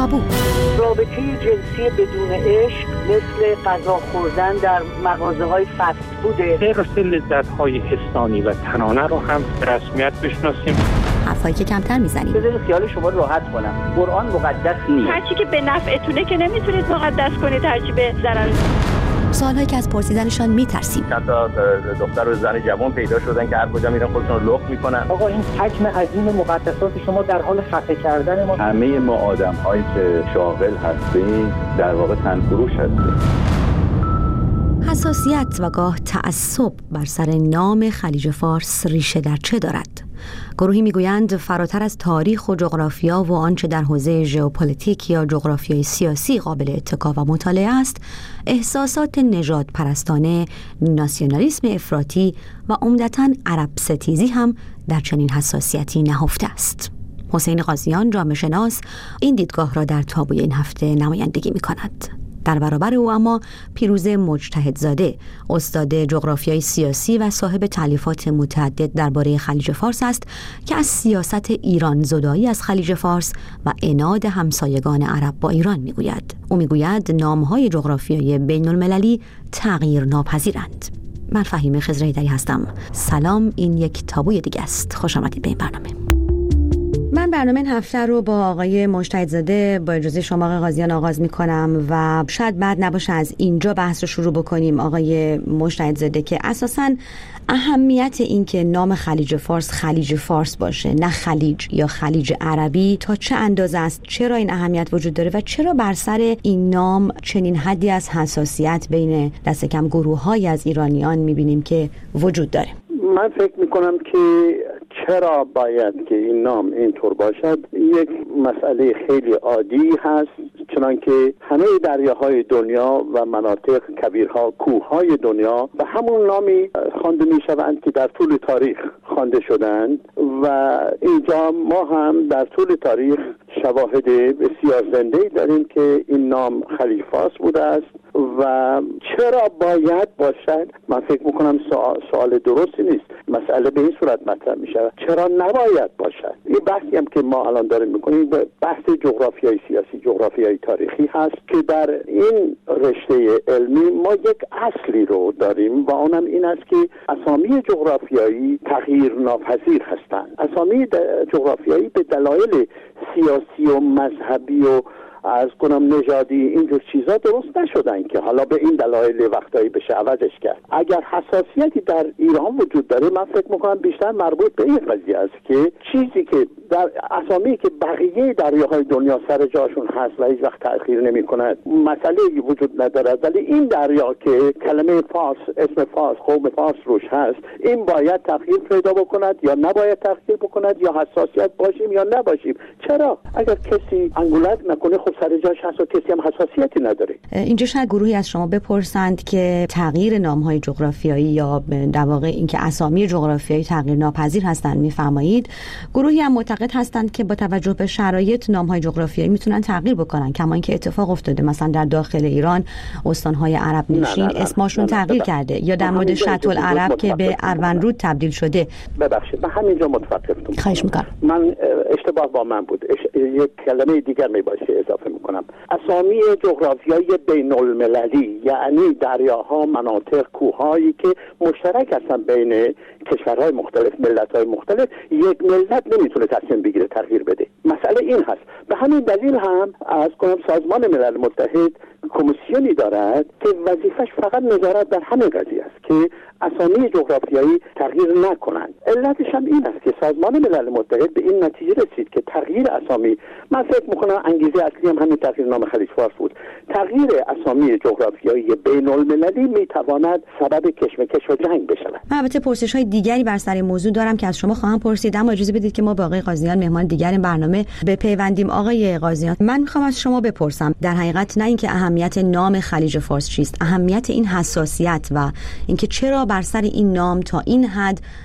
تابو. رابطه جنسی بدون عشق مثل غذا خوردن در مغازه‌های فست فوده. حرص لذت‌های حسانی و تنانه رو هم به رسمیت بشناسیم. حرفایی که کمتر میزنیم. بذارید خیال شما راحت کنم. قرآن مقدس نیست. هرچی که به نفعتونه که نمیتونید مقدس کنید، هرچی به ضرر. سوالهایی که از پرسیدنشان میترسیم. چند تا دختر و زن جوان پیدا شدن که هر کجا میرن خودشون رو لخت میکنن. آقا این حجم عظیم مقدسات شما در حال خفه کردن ما. همه ما آدم‌هایی که شاغل هستیم در واقع تنفروش هستیم. حساسیت و گاه تعصب بر سر نام خلیج فارس ریشه در چه دارد؟ گروهی میگویند فراتر از تاریخ و جغرافیا و آنچه در حوزه ژئوپلیتیک یا جغرافیای سیاسی قابل اتکا و مطالعه است، احساسات نژاد پرستانه، ناسیونالیسم افراطی و عمدتاً عرب ستیزی هم در چنین حساسیتی نهفته است. حسین قاضیان، جامعه شناس، این دیدگاه را در تابوی این هفته نمایندگی می‌کند. در برابر او اما پیروز مجتهدزاده، استاد جغرافیای سیاسی و صاحب تالیفات متعدد درباره خلیج فارس است که از سیاست ایران زدایی از خلیج فارس و عناد همسایگان عرب با ایران میگوید. او میگوید نام‌های جغرافیایی بین المللی تغییر ناپذیرند. من فهیمه خضرهیدری هستم. سلام، این یک تابوی دیگه است. خوش آمدید به این برنامه. من برنامه این هفته رو با آقای مجتهدزاده با اجازه شما آقای قاضیان آغاز میکنم و شاید بد نباشه از اینجا بحث رو شروع بکنیم آقای مجتهدزاده که اساساً اهمیت این که نام خلیج فارس باشه، نه خلیج یا خلیج عربی، تا چه اندازه است؟ چرا این اهمیت وجود داره و چرا بر سر این نام چنین حدی از حساسیت بین دست کم گروه‌های از ایرانیان میبینیم که وجود داره؟ من فکر میکنم که چرا باید که این نام اینطور باشد یک مسئله خیلی عادی هست، چنانکه همه دریاهای دنیا و مناطق کبیرها، کوههای دنیا به همون نامی خوانده میشوند که در طول تاریخ خوانده شدند و اینجا ما هم در طول تاریخ شواهد بسیار زنده‌ای داریم که این نام خلیج فارس بوده است و چرا باید باشد؟ من فکر میکنم سوال درستی نیست. مسئله به این صورت مطرح میشه چرا نباید باشد. این بحثی هم که ما الان داریم میکنیم بحث جغرافیای سیاسی، جغرافیای تاریخی هست که در این رشته علمی ما یک اصلی رو داریم و اونم این است که اسامی جغرافیایی تغییر ناپذیر هستند. اسامی جغرافیایی به دلایل سیاسی و مذهبی و از کنم نژادی اینجور چیزا درست نشدن که حالا به این دلایل وقتایی بشه عوضش کرد. اگر حساسیتی در ایران وجود داره من فکر میکنم بیشتر مربوط به این قضیه است که چیزی که در اسامی که بقیه دریاهای دنیا سر جاشون هست و هیچ وقت تأخیر نمی کند مسئله وجود ندارد، ولی این دریا که کلمه فارس، اسم فارس، قوم فارس روش هست، این باید تغییر پیدا بکند یا نباید تغییر بکند، یا حساسیت باشیم یا نباشیم. چرا؟ اگر کسی انگولک نکنه خب سر جاش هست و کسی هم حساسیتی نداره. اینجا شاید گروهی از شما بپرسند که تغییر نام‌های جغرافیایی یا در واقع اینکه اسامی جغرافیایی تغییر ناپذیر هستند می‌فرمایید. گروهی هم معتقد هستند که با توجه به شرایط نام‌های جغرافیایی میتونن تغییر بکنن، کما اینکه اتفاق افتاده مثلا در داخل ایران استان‌های عرب نشین اسمشون تغییر کرده، یا در مورد شط العرب که به اروندرود تبدیل شده. ببخشید من همینجا متوقفتم. خواهش می‌کنم. من اشتباه با من بود. یک کلمه دیگر میباشه اضافه میکنم. اسامی جغرافیایی بین المللی یعنی دریاها، مناطق، کوههایی که مشترک هستن بین کشورهای مختلف، ملت‌های مختلف، یک ملت نمیتونه تصمیم بگیره تغییر بده. مسئله این هست. به همین دلیل هم از سازمان ملل متحد کمیسیونی دارد که وظیفش فقط نظارت در همین قضیه است که اسامی جغرافیایی تغییر نکنند. علتش هم این است که سازمان ملل متحد به این نتیجه رسید که تغییر اسامی، من فکر میکنم انگیزه اصلی هم همین تغییر نام خلیج فارس بود، تغییر اسامی جغرافیایی بین المللی میتواند سبب کشمکش و جنگ بشود. من البته پرسش‌های دیگری بر سر این موضوع دارم که از شما خواهم پرسید، اما اجازه بدید که ما با آقای قاضیان مهمان دیگر این برنامه بپیوندیم. آقای قاضیان، من میخوام از شما بپرسم در حقیقت نه اینکه اهمیت نام خلیج فارس چیست، اهمیت این حساسیت و اینکه چرا بر سر این نام تا این حد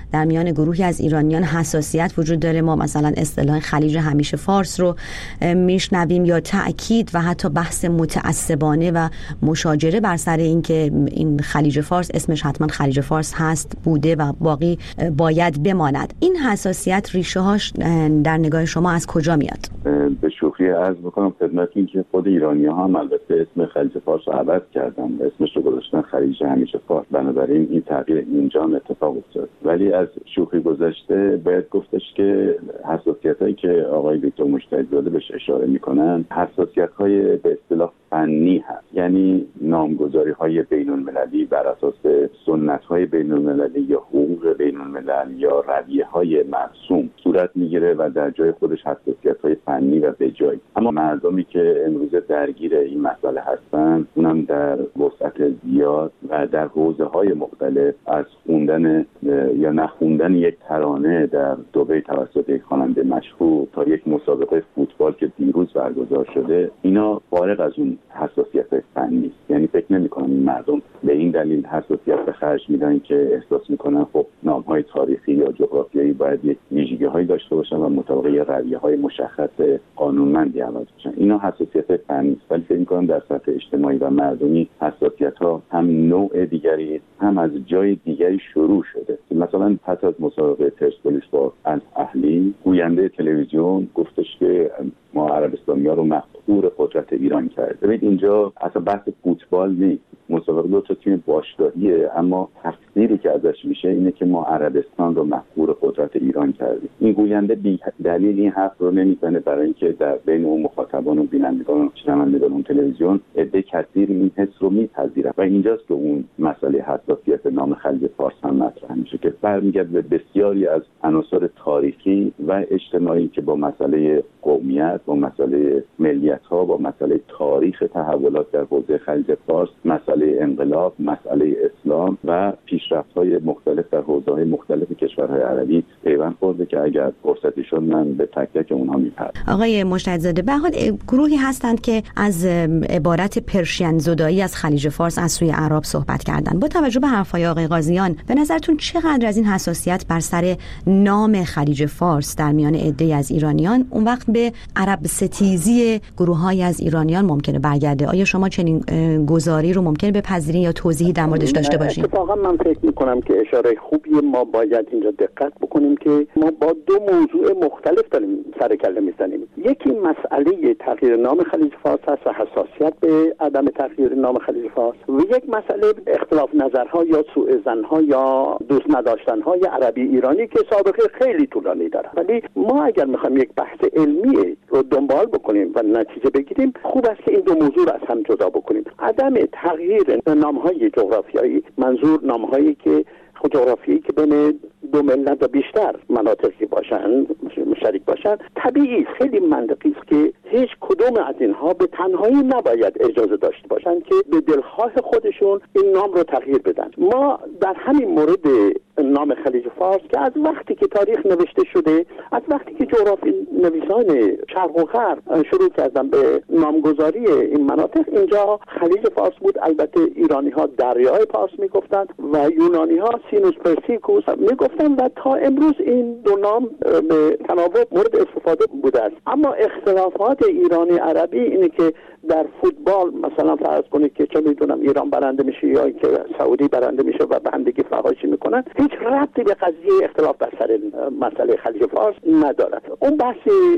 در میان گروهی از ایرانیان حساسیت وجود داره. ما مثلا اصطلاح خلیج همیشه فارس رو میشنویم یا تأکید و حتی بحث متعصبانه و مشاجره بر سر این که این خلیج فارس اسمش حتما خلیج فارس هست، بوده و باقی باید بماند. این حساسیت ریشه هاش در نگاه شما از کجا میاد؟ به شوخی عرض بکنم خدمتتون که خود ایرانی‌ها هم البته اسم خلیج فارس رو عوض کردن، اسمش رو گذاشتن خلیج همیشه فارس. بنابراین این تغییر اینجا اتفاق افتاد. ولی از شوخی گذشته باید گفتش که حساسیتایی که آقای دکتر مجتهدزاده بهش اشاره میکنن حساسیت‌های به اصطلاح فنی هست، یعنی نامگذاری‌های بین‌المللی بر اساس سنت‌های بین‌المللی یا حقوق بین‌الملل یا رویه‌های مرسوم صورت میگیره و در جای خودش حساسیت‌های فنی و بجای. اما مردمی که امروز درگیر این مسئله هستن، اونم در وسعت زیاد و در حوزه‌های مختلف، از خوندن یا نخوندن یک ترانه در دبی توسط یک خواننده مشهور تا یک مسابقه فوتبال که دیروز برگزار شده، اینا فارغ از اون حساسیت فنی است. یعنی فکر نمی‌کنم این مردم به این دلیل حساسیت به خرج میدن که احساس میکنن خب نام‌های تاریخی یا جغرافیایی باید یک ویژگی‌هایی داشته باشن و مطابق رویه‌های مشخص قانونمندی عمل باشن. اینا حساسیت فنی است. ولی فکر می‌کنم در سطح اجتماعی و مردمی حساسیت‌ها هم نوع دیگری هم از جای دیگری شروع شده. مثلا پس از مسابقه پرسپولیس با الاهلی، گوینده تلویزیون گفتش که ما عربستانی‌ها رو مفخور قدرت ایران کرد. ببینید اینجا اصلا بحث فوتبال نیست. مسابقه دو تا تیم باشگاهیه، اما تفسیری که ازش میشه اینه که ما عربستان رو مفخور قدرت ایران کردیم. این گوینده بی دلیل این حرف رو نمیزنه، برای اینکه در بین اون مخاطبان و بینندگان و شنوندگان اون تلویزیون عده کثیر این حس رو میپذیرن و اینجاست که اون مسئله حساسیت نام خلیج فارس هم مطرح میشه که برمیگرده به بسیاری از عناصر تاریخی و اجتماعی که با مسئله قومیت، با مسئله ملیت‌ها، با مسئله تاریخ تحولات در حوزه خلیج فارس، مسئله انقلاب، مسئله اسلام و پیشرفت‌های مختلف در حوزه‌های مختلف کشورهای عربی پیوند خورده که اگر فرصتی شد من به تک تک اونها میپردازم. آقای مجتهدزاده، به هر حال گروهی هستند که از عبارت پرشین زدایی از خلیج فارس از سوی اعراب صحبت کردن. با توجه به حرف‌های آقای قاضیان، به نظرتون چقدر از این حساسیت بر سر نام خلیج فارس در میان عده‌ای از ایرانیان اون وقت به عرب ستیزی گروه‌های از ایرانیان ممکنه برگرده؟ آیا شما چنین گزاری رو ممکنه بپذیرین یا توضیحی در موردش داشته باشین؟ اتفاقا من فکر می‌کنم که اشاره خوبیه. ما باید اینجا دقت بکنیم که ما با دو موضوع مختلف داریم سر کله میزنیم. یکی مسئله تغییر نام خلیج فارس هست و حساسیت به عدم تغییر نام خلیج فارس، و یک مسئله اختلاف نظرها یا سوء ظن‌ها یا دوست نداشتن‌های عربی ایرانی که سابقه خیلی طولانی داره. ولی ما اگر می‌خوایم یک بحث علمی رو دنبال بکنیم و نتیجه بگیریم، خوب است که این دو موضوع رو از هم جدا بکنیم. عدم تغییر نام‌های جغرافیایی، منظور نام‌هایی که جغرافیایی که بین دو ملت و بیشتر مناطقی باشن، مشترک باشن، طبیعی است، خیلی منطقی است که هیچ کدوم از اینها به تنهایی نباید اجازه داشته باشن که به دلخواه خودشون این نام رو تغییر بدن. ما در همین مورد نام خلیج فارس که از وقتی که تاریخ نوشته شده، از وقتی که جغرافی نویسان شرق و غرب شروع کردن به نامگذاری این مناطق، اینجا خلیج فارس بود. البته ایرانی ها دریای پارس میگفتند و یونانی ها سینوس پرسیکوس میگفتند و تا امروز این دو نام به تناوب مورد استفاده بوده است. اما اختلافات ایرانی عربی اینه که در فوتبال مثلا فرض کنید که چه میدونم ایران برنده میشه یا که سعودی برنده میشه و به هم دیگه فحاشی میکنن، هیچ ربطی به قضیه اختلاف بر سر مسئله خلیج فارس ندارد. اون بحث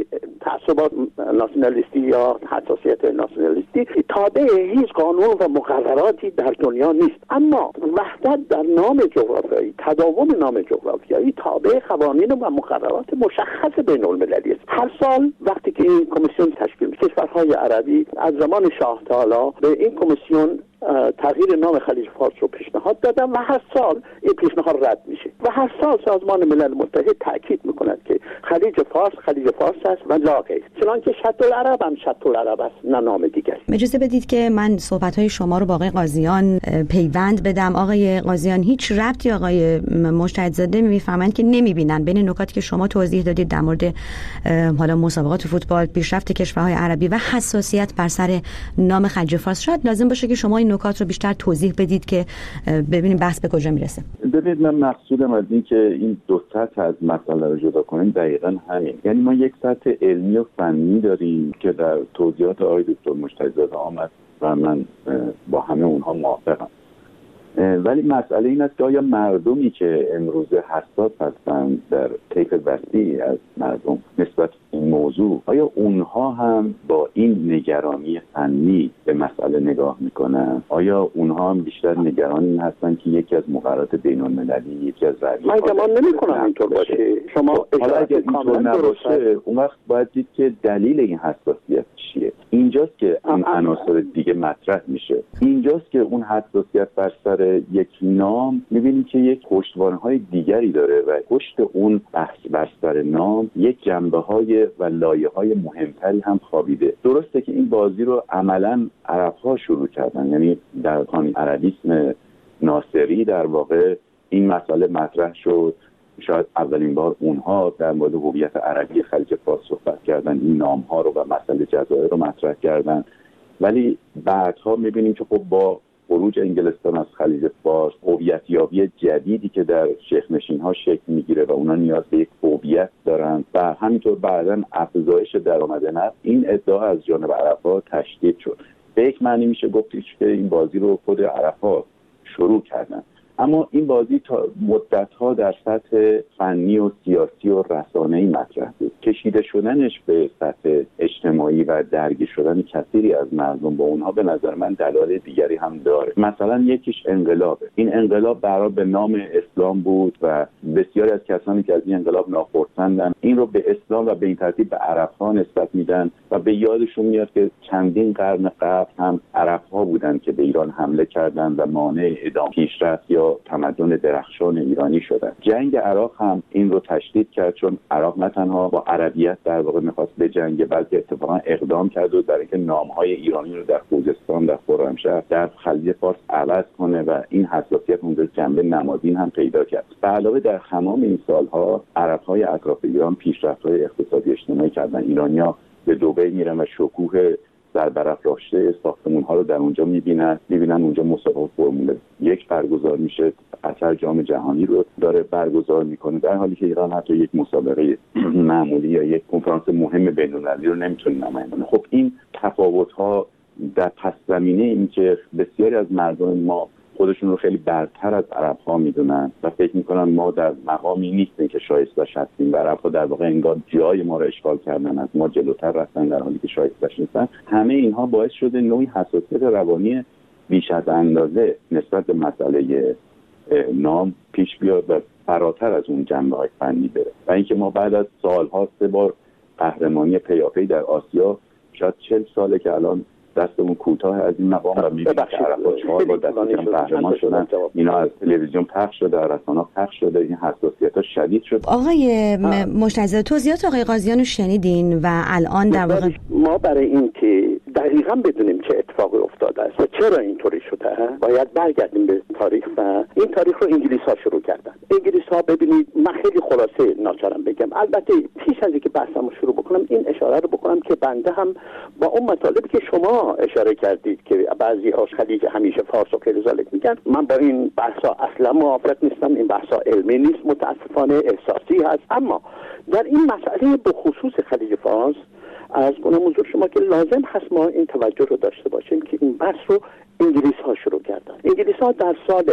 تعصبات ناسیونالیستی یا حساسیت ناسیونالیستی تابع هیچ قانون و مقرراتی در دنیا نیست. اما وحدت در نام جغرافیایی، تداوم نام جغرافیایی تابع قوانین و مقررات مشخص بین المللی است. هر سال وقتی که این کمیسیون تشکیل میشه، کشورهای عربی از زمان شاه تا حالا به این کمیسیون تغییر نام خلیج فارس رو پیشنهاد دادن و هر سال این پیشنهاد رد میشه و هر سال سازمان ملل متحد تاکید میکند که خلیج فارس است و لا غیر. چنانکه شط العرب هم شط العرب است، نه نام دیگری. اجازه بدید که من صحبت‌های شما رو با آقای قاضیان پیوند بدم. آقای قاضیان، هیچ ربطی آقای مجتهدزاده میفهمند که نمیبینن بین نکاتی که شما توضیح دادید در مورد حالا مسابقات فوتبال، پیشرفت کشورهای عربی و حساسیت بر سر نام خلیج فارس؟ شاید لازم باشه که شما این این نکات رو بیشتر توضیح بدید که ببینیم بحث به کجا میرسه. ببینید، من مقصودم از این که این دو سطح از مسئله رو جدا کنیم دقیقاً همین. یعنی ما یک سطح علمی و فنی داریم که در توضیحات آقای دکتر مجتهدزاده آمد و من با همه اونها موافقم. ولی مسئله این است که آیا مردمی که امروز حساس هستند در طیف وسیعی از مردم نسبت این موضوع، آیا اونها هم با این نگرانی فنی به مسئله نگاه میکنن؟ آیا اونها هم بیشتر نگران این هستن که یکی از مقررات بین‌المللی، یکی از من گمان نمی‌کنم اینطور باشه. شما حالا اگر اینطور نباشه اون وقت باید دید که دلیل این حساسیت چیه. اینجاست که اون عناصر دیگه مطرح میشه. اینجاست که اون حساسیت بر سر یک نام میبینیم که یک پشتوانه‌های دیگری داره و پشت اون بحث بر سر نام یک جنبه‌های و لایه‌های مهمتری هم خوابیده. درسته که این بازی رو عملاً عرب‌ها شروع کردن، یعنی در خانه عربیسم ناصری در واقع این مسئله مطرح شد. شاید اولین بار اونها در مورد هویت عربی خلیج فارس صحبت کردن، این نام‌ها رو و مسئله جزایر رو مطرح کردن. ولی بعدها می‌بینیم که خب با خروج انگلستان از خلیج فارس، هویت‌یابی جدیدی که در شیخ‌نشین‌ها شکل میگیره و اونا نیاز به یک هویت دارن و همینطور بعداً افزایش درآمد نفت، این ادعا از جانب عرب‌ها تشدید شد. به یک معنی میشه گفتش که این بازی رو خود عرب‌ها شروع کردن. اما این بازی تا مدت‌ها در سطح فنی و سیاسی و رسانه‌ای مطرح بود. کشیده شدنش به سطح اجتماعی و درگیر شدن کثیری از مردم با اونها به نظر من دلایل دیگری هم داره. مثلا یکیش انقلابه. این انقلاب برای به نام اسلام بود و بسیاری از کسانی که از این انقلاب ناخرسندن این رو به اسلام و به این ترتیب به عرب‌ها نسبت میدن و به یادشون میاد که چندین قرن قبل هم عرب‌ها بودن که به ایران حمله کردند و مانع ادامه پیشرفت یا تمدن درخشان ایرانی شدن. جنگ عراق هم این رو تشدید کرد، چون عراق نه تنها با عربیت در واقع می‌خواست بجنگه بلکه اتفاقا اقدام کرد و در اینکه نام‌های ایرانی رو در خوزستان، در خرمشهر، در خلیج فارس عوض کنه و این حساسیت اونجا جنبه نمادین هم پیدا کرد. به علاوه در تمام این سال‌ها عرب‌های اطراف ایران پیشرفت‌های اقتصادی اجتماعی کردن. ایرانی‌ها به دبی میرن و شکوه در برافراشته ساختمان‌ها رو در اونجا می‌بینن اونجا مسابقات فرمول 1 برگزار میشه، قطر جام جهانی رو داره برگزار میکنه، در حالی که ایران حتی یک مسابقه معمولی یا یک کنفرانس مهم بین‌المللی رو نمیتونه نمایندگی کنه. خب این تفاوت‌ها در پس زمینه این که بسیاری از مردم ما خودشون رو خیلی برتر از عرب‌ها میدونن و فکر میکنن ما در مقامی نیستیم که شایسته‌اش هستیم و عرب‌ها در واقع انگار جای ما رو اشغال کردن، از ما جلوتر رفتن در حالی که شایسته‌اش نیستن. همه اینها باعث شده نوعی حساسیت روانی بیش از اندازه نسبت به مسئله نام پیش بیاد و فراتر از اون جنبه‌های فنی بره و اینکه ما بعد از سال‌ها 3 بار قهرمانی پیاپی در آسیا، شاید 40 ساله که الان دستمون کوتاه از این مقام و می‌بینیم که عرب‌ها 4 بار دستشون قهرمان شدن، اینا از تلویزیون پخش شده، در رسانه‌ها پخش شده، این حساسیت‌ها شدید شد. آقای مجتهدزاده، توضیحات آقای قاضیان رو شنیدین و الان در واقع ما برای این که دقیقاً بدونیم چه اتفاقی افتاده است و چرا اینطوری شده باید برگردیم به تاریخ و این تاریخ رو انگلیس‌ها شروع کردن. انگلیس‌ها ببینید، من خیلی خلاصه ناچارم بگم، البته پیش از اینکه بحثمو شروع بکنم این اشاره رو بکنم که بنده هم با اون مطالبی که شما اشاره کردید که بعضی‌هاش خلیج همیشه فارس و غیر ذالک میگن، من با این بحثا اصلا موافق نیستم. این بحثا علمی نیست، متاسفانه احساسی هست. اما در این مسئله به خصوص خلیج فارس از کنم حضور شما که لازم هست ما این توجه رو داشته باشیم که این بحث رو انگلیس ها شروع کردن. انگلیس ها در سال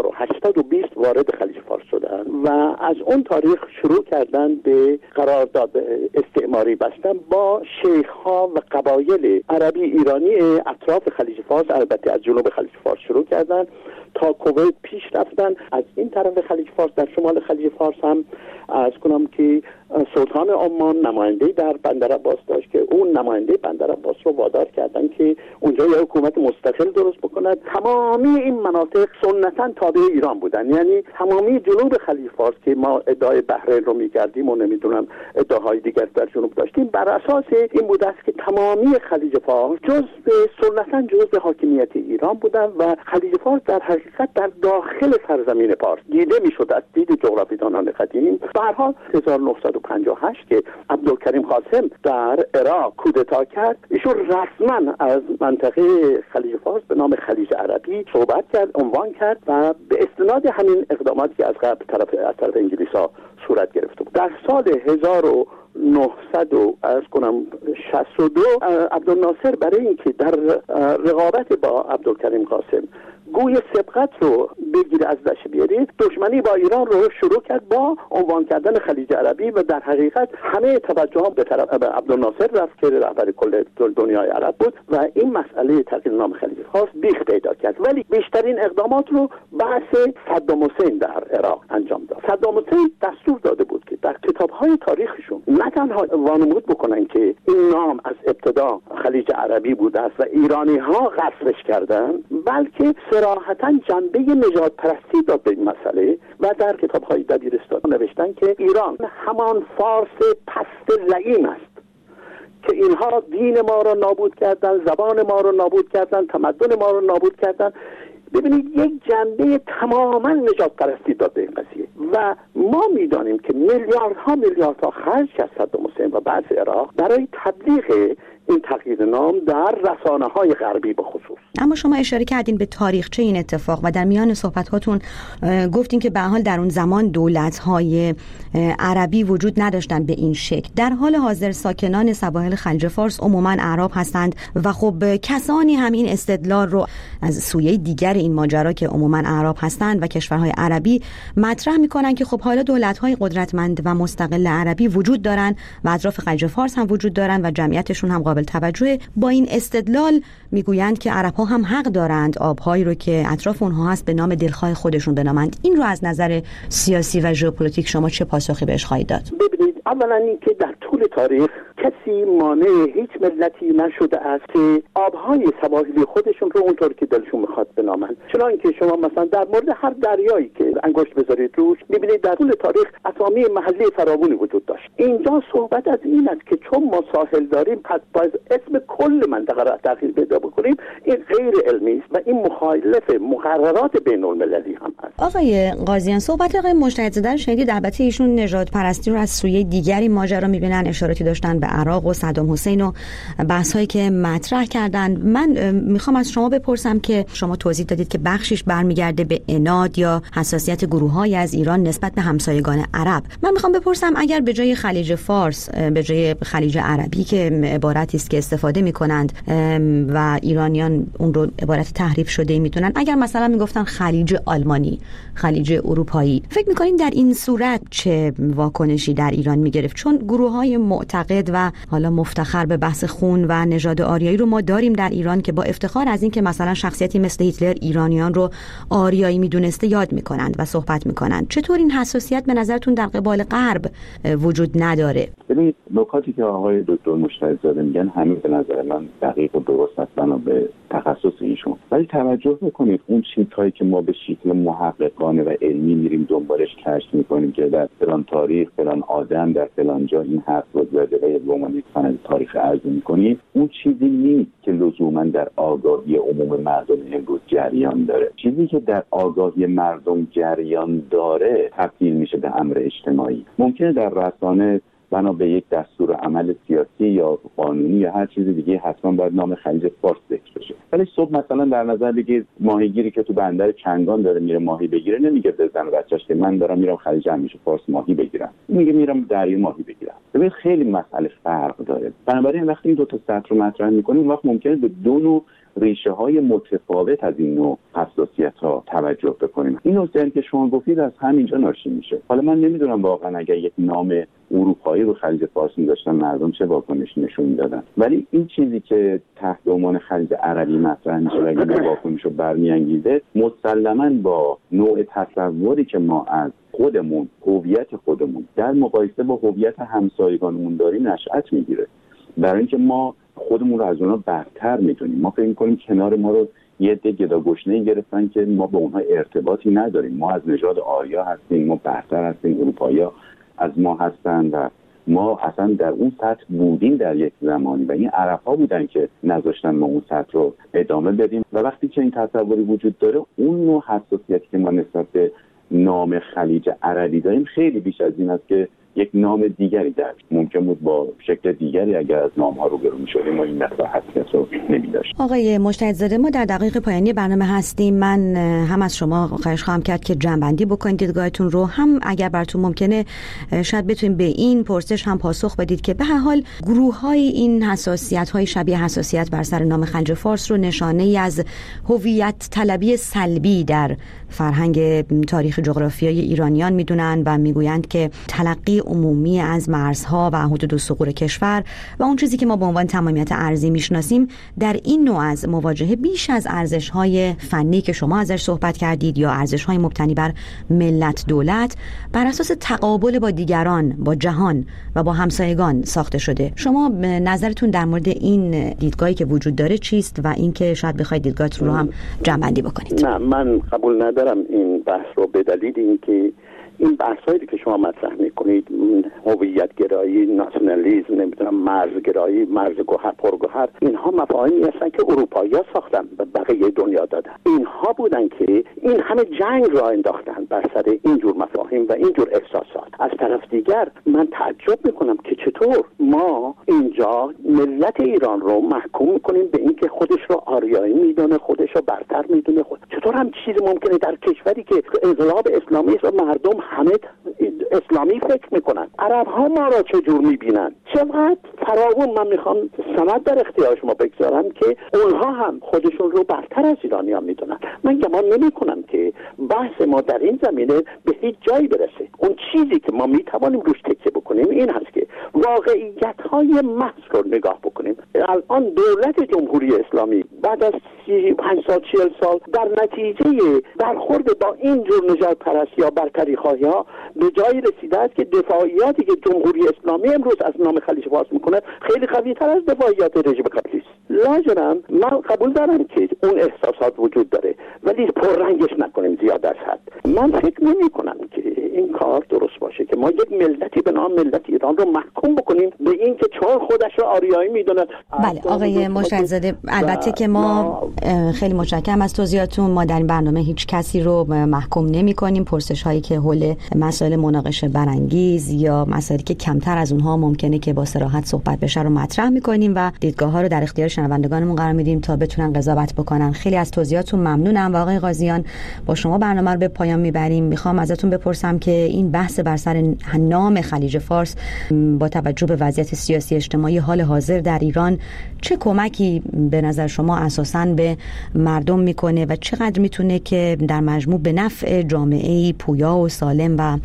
1820 وارد خلیج فارس شدن و از اون تاریخ شروع کردن به قرارداد استعماری بستن با شیخ ها و قبایل عربی ایرانی اطراف خلیج فارس، البته از جنوب خلیج فارس شروع کردن تا کویت پیش رفتن. از این طرف خلیج فارس در شمال خلیج فارس هم از کنم که سلطان عمان نماینده در بندر عباس داشت که اون نماینده بندر عباس رو وادار کردن که اونجا یه حکومت مستقل درست بکنه. تمامی این مناطق سنتاً تابع ایران بودن، یعنی تمامی جنوب خلیج فارس که ما ادعای بحرین رو می‌کردیم و نمیدونم ادعاهای دیگر در جنوب داشتیم، بر اساس این بود است که تمامی خلیج فارس سنتاً جزء حاکمیت ایران بودن و خلیج فارس در حقیقت در داخل سرزمین فارس دیده می‌شد از دید جغرافیدانان قدیم. به هر حال 1958 که عبدالکریم قاسم در عراق کودتا کرد، ایشون رسما از منطقه خلیج فارس به نام نام خلیج عربی صحبت کرد، عنوان کرد و به استناد همین اقداماتی که از طرف انگلیس‌ها صورت گرفته بود. در سال 1962 عبدالناصر برای اینکه در رقابت با عبدالکریم قاسم گوی سبقت رو بگیره، از دست بیاره، دشمنی با ایران رو شروع کرد با عنوان کردن خلیج عربی و در حقیقت همه توجه هم به طرف عبدالناصر رفت که رهبر کل دنیای عرب بود و این مسئله تغییر نام خلیج فارس بیخ پیدا کرد. ولی بیشترین اقدامات رو بحث صدام حسین در عراق انجام داد. صدام حسین دستور داده بود که در کتاب‌های تاریخشون نه تنها وانمود بکنن که این نام از ابتدا خلیج عربی بوده است و ایرانی‌ها غصبش کردن، بلکه صراحتاً جنبه نژاد پرستی داد به این مسئله و در کتاب‌های دبیرستان نوشتن که ایران همان فارس پست لعین است که اینها دین ما رو نابود کردن، زبان ما رو نابود کردن، تمدن ما رو نابود کردن. ببینید یک جنبه تماما نجات پرستی داد به این قضیه و ما میدانیم که میلیاردها خرج کرد صدام حسین و بعض عراق برای تبلیغ این تغییر نام در رسانه‌های غربی به خصوص. اما شما اشاره کردین به تاریخچه این اتفاق و در میان صحبت‌هاتون گفتین که به حال در اون زمان دولت‌های عربی وجود نداشتن به این شکل. در حال حاضر ساکنان سواحل خلیج فارس عموماً عرب هستند و خب کسانی هم این استدلال رو از سویه دیگر این ماجرا که عموماً عرب هستند و کشورهای عربی مطرح می‌کنن که خب حالا دولت‌های قدرتمند و مستقل عربی وجود دارن و اطراف خلیج فارس هم وجود دارن و جمعیتشون هم قابل توجه. با این استدلال میگویند که عرب‌ها هم حق دارند آب‌هایی رو که اطراف اونها هست به نام دلخواه خودشون بنامند. این رو از نظر سیاسی و ژئوپلیتیک شما چه پاسخی بهش خواهید داد؟ ببینید، اولا اینکه در طول تاریخ کسی مانع هیچ ملتی نشده است که آب‌های سواحلی خودشون رو اونطور که دلشون می‌خواد بنامند. چون اینکه شما مثلا در مورد هر دریایی که انگشت بذارید روش می‌بینید در طول تاریخ اسامی محلی فراوانی وجود داشت. اینجا صحبت از این است که چون ما ساحل داریم پس باید اسم کل منطقه را تغییر پیدا بکنیم. این غیر علمی است و این مخالف مقررات بین‌المللی هم است. آقای قاضیان، صحبت آقای مجتهدزاده رو شنیدید. البته ایشون نژاد پرستی رو از سویه دیگری ماجرا می‌بینن، اشاراتی داشتن به عراق و صدام حسین و بحث‌هایی که مطرح کردن. من میخوام از شما بپرسم که شما توضیح دادید که بخشش برمیگرده به عناد یا حساسیت گروه‌های از ایران نسبت به همسایگان عرب. من میخوام بپرسم اگر به جای خلیج فارس، به جای خلیج عربی که عبارتی است که استفاده میکنند و ایرانیان اون رو عبارت تحریف شده میدونن، اگر مثلا میگفتن خلیج آلمانی، خلیج اروپایی، فکر میکنین در این صورت چه واکنشی در ایران میگرفت؟ چون گروه‌های معتقد و حالا مفتخر به بحث خون و نژاد آریایی رو ما داریم در ایران که با افتخار از این که مثلا شخصیتی مثل هیتلر ایرانیان رو آریایی میدونسته یاد میکنند و صحبت میکنند. چطور این حساسیت به نظرتون در قبال غرب وجود نداره؟ ببینید، نکاتی که آقای دکتر مجتهدزاده میگن همین به نظر من دقیق و درست است بنا به تخصص ایشون. ولی توجه بکنید اون چیزهایی که ما به شکل محققانه و علمی میریم دنبالش کشف میکنیم که در فلان تاریخ فلان آدم در فلان جا این حرف رو زده و به عنوان یک سند تاریخ عرضه میکنیم، اون چیزی نیست که لزوما در آگاهی عموم مردم امروز جریان داره. چیزی که در آگاهی مردم جریان داره تبدیل میشه به امر اجتماعی. ممکنه در رسانه بنا به یک دستور عمل سیاسی یا قانونی یا هر چیز دیگه حتما باید نام خلیج فارس ذکر بشه، ولی صبح مثلا در نظر بگیر ماهیگیری که تو بندر چنگان داره میره ماهی بگیره نمیگه به زن و بچه‌اش که من دارم میرم خلیج همیشه فارس ماهی بگیرم، میگه میرم دریا ماهی بگیرم. ببین خیلی مسئله فرق داره. بنابراین وقتی این دو تا سطح رو مطرح می‌کنیم اون وقت ممکنه به دو نوع ریشه‌های متفاوت از این نوع حساسیت‌ها توجه بکنیم. این نکته که شما گفتید از همینجا ناشی میشه. حالا من نمیدونم واقعا اگر یک نام اروپایی رو خلیج فارس می‌ذاشتن مردم چه واکنشی نشون میدادن، ولی این چیزی که تحت عنوان خلیج عربی مطرح میشه و این واکنش رو برمی‌انگیزه مسلماً با نوع تصوری که ما از خودمون، هویت خودمون در مقایسه با هویت همسایگانمون داریم نشأت میگیره. برای اینکه ما خودمون رو از اونها برتر میدونیم. ما فکر می‌کنیم کنار ما رو یه عده گداگشنه‌ای گرفتن که ما با اونها ارتباطی نداریم. ما از نژاد آریا هستیم، ما برتر هستیم، اروپایی‌ها از ما هستن و ما اصلا در اون سطح بودیم در یک زمانی و این عرب‌ها بودن که نذاشتن ما اون سطح رو ادامه بدیم. و وقتی که این تصوری وجود داره، اون نوع حساسیتی که ما نسبت به نام خلیج عربی داریم خیلی بیش از این است که یک نام دیگری در ممکن بود با شکل دیگری اگر از نام‌ها روبرو می‌شدیم ما این مقدار حساسیت رو نمی‌داشتیم. آقای مجتهدزاده، ما در دقیق پایانی برنامه هستیم. من هم از شما خواهش خواهم کرد که جمع‌بندی بکنید دیدگاهتون رو، هم اگر براتون ممکنه شاید بتونید به این پرسش هم پاسخ بدید که به هر حال گروه‌های این حساسیت‌های شبیه حساسیت بر سر نام خلیج فارس رو نشانه‌ای از هویت طلبی سلبی در فرهنگ تاریخ جغرافیایی ایرانیان میدونن و میگویند که تلقی عمومی از مرزها و حدود ثغور کشور و اون چیزی که ما به عنوان تمامیت ارضی میشناسیم در این نوع از مواجهه بیش از ارزش‌های فنی که شما ازش صحبت کردید یا ارزش‌های مبتنی بر ملت دولت بر اساس تقابل با دیگران، با جهان و با همسایگان ساخته شده. شما نظرتون در مورد این دیدگاهی که وجود داره چیست و اینکه شاید بخواید دیدگاهتون رو هم جمع‌بندی بکنید؟ نه، من قبول ندارم این بحث رو به دلیل اینکه این بحثایی که شما مطرح میکنید، هویت گرایی، ناسیونالیسم، نمیدونم مرز گرایی، مرز گوهر پرگوهر، اینها مفاهیمی هستن که اروپایی‌ها ساختن و بقیه دنیا دادن. اینها بودن که این همه جنگ را انداختن بر سر اینجور مفاهیم و اینجور احساسات. از طرف دیگر من تعجب میکنم که چطور ما اینجا ملت ایران رو محکوم میکنیم به اینکه خودش رو آریایی میدونه، خودش رو برتر میدونه. چطور هم چیزی ممکنه در کشوری که انقلاب اسلامی است و مردم همه اسلامی فکر میکنن؟ عرب ها ما را چجور میبینن؟ چقدر فراوون. من میخوام سند در اختیار شما بگذارم که اونها هم خودشون رو برتر از ایرانیان میدونن. من گمان نمیکنم که بحث ما در این زمینه به هیچ جایی برسه. اون چیزی که ما میتوانیم روش تکیه بکنیم این هست که واقعیت های محض رو نگاه بکنیم. الان دولت جمهوری اسلامی بعد از 35 سال 40 سال در نتیجه برخورد با این جور نژاد پرستی یا برتری خواهی ها به جایی رسیده است که دفاعیاتی که جمهوری اسلامی امروز از نام خلیج فارس میکنه خیلی قوی تر از دفاعیات رژیم قبلی است. لاجرم من قبول دارم که اون احساسات وجود داره ولی پررنگش نکنیم زیاد از حد. من فکر نمی کنم که این کار درست باشه که ما یک ملتی به نام ملت ایران رو محکوم بکنیم به این که چون خودش رو آریایی میدونه. بله آقای مجتهدزاده، البته که ما خیلی متشکرم از توضیحاتون. ما در این برنامه هیچ کسی رو محکوم نمی کنیم. پرسش هایی که حول مسائل مناقشه برانگیز یا مسائلی که کمتر از اونها ممکنه که با صراحت صحبت بشه رو مطرح می‌کنیم و دیدگاه ها رو در اختیار شنوندگانمون قرار میدیم تا بتونن قضاوت بکنن. خیلی از توضیحاتون ممنونم و آقای قاضیان با شما برنامه رو به پایان میبریم. میخوام ازتون بپرسم که این بحث بر سر نام خلیج فارس با توجه به وضعیت سیاسی اجتماعی حال حاضر در ایران چه کمکی به نظر شما اساساً به مردم میکنه و چقدر میتونه که در مجموع به نفع جامعه‌ای پویا و سالم و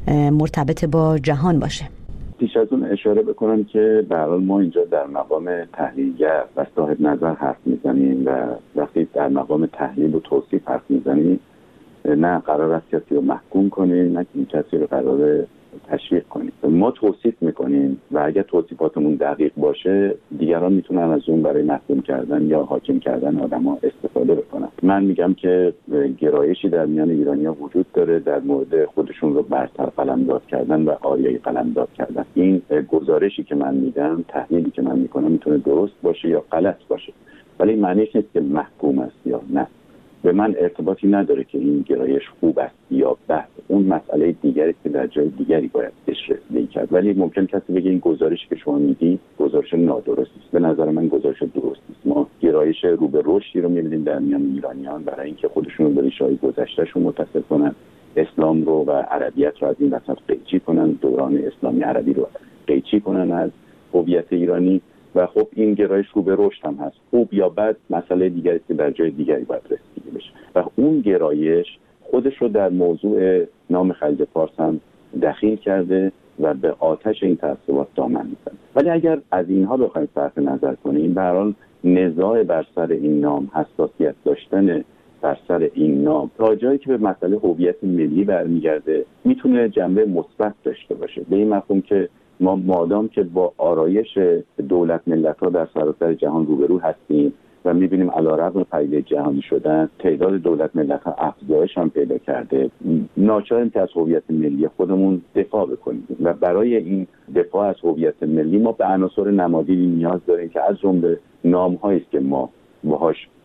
مرتبط با جهان باشه؟ پیش از اون اشاره بکنم که به هر حال ما اینجا در مقام تحلیلگر و صاحب نظر حرف میزنیم و وقتی در مقام تحلیل و توصیف حرف میزنیم نه قرار است کسی رو محکوم کنیم نه کسی رو قرار تشویق کنیم. ما توصیف میکنیم و اگر توصیفاتمون دقیق باشه دیگران میتونن از اون برای محکوم کردن یا حاکم کردن آدم‌ها استفاده بکنن. من میگم که گرایشی در میان ایرانی‌ها وجود داره در مورد خودشون رو برتر قلمداد کردن و آریایی قلمداد کردن. این گزارشی که من میدم، تحلیلی که من میکنم میتونه درست باشه یا غلط باشه ولی معنیش نیست که محکوم است یا نه. به من ارتباطی نداره که این گرایش خوب است یا بد. اون مسئله دیگری که در جای دیگری باید بهش رسیدگی کرد. ولی ممکن کسی بگه این گزارشی که شما میدی گزارش نادرستی است. به نظر من گزارش درستی است. ما گرایش رو به رشدی رو می‌بینیم در میان ایرانیان برای اینکه خودشون رو به ریشه‌های گذشته‌شون متصل کنن، اسلام رو و عربیت رو از این وسط قیچی کنن، دوران اسلامی عربی رو قیچی کنن از هویت ایرانی و خب این گرایش رو به رشد هم هست. خوب یا بد مسئله دیگری است که در جای دیگری باید رسیدگی بشه و اون گرایش خودش رو در موضوع نام خلیج فارس هم دخیل کرده و به آتش این تعصبات دامن میزنه. ولی اگر از اینها بخوایم صرف نظر کنیم به هر حال نزاع بر سر این نام، حساسیت داشتن بر سر این نام تا جایی که به مسئله هویت ملی برمیگرده میتونه جنبه مثبت داشته باشه، به این مفهوم که ما مادام که با آرایش دولت ملت‌ها در سراسر جهان روبرو هستیم و می‌بینیم علیرغم پدیده جهانی شدن تعداد دولت ملت‌ها افزایش هم پیدا کرده، ناچاریم که از هویت ملی خودمون دفاع بکنیم و برای این دفاع از هویت ملی ما به عناصر نمادینی نیاز داریم که از جمله نام‌هایی است که ما باهاش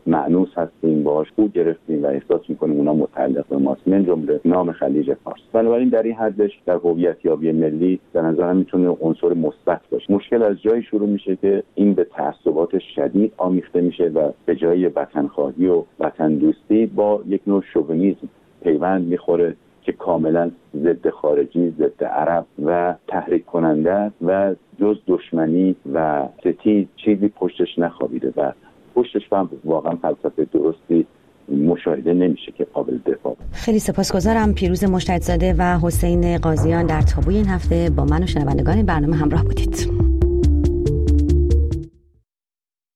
مأنوس هستیم، باهاش خو گرفتیم و احساس میکنیم اونا متعلق به ماست، من جمله نام خلیج فارس. بنابراین در این حدش در هویت‌یابی ملی به نظرم میتونه عنصر مثبت باشه. مشکل از جایی شروع میشه که این به تعصبات شدید آمیخته میشه و به جای وطنخواهی و وطن دوستی با یک نوع شوونیسم پیوند میخوره که کاملا ضد خارجی، ضد عرب و تحریک کننده است و جز دشمنی و ستیز چیزی پشتش نخوابیده و پشتش هم واقعا فلسفه درستی مشاهده نمیشه که قابل دفاع. خیلی سپاسگزارم. پیروز مجتهدزاده و حسین قاضیان در تابوی این هفته با من و شنوندگان برنامه همراه بودید.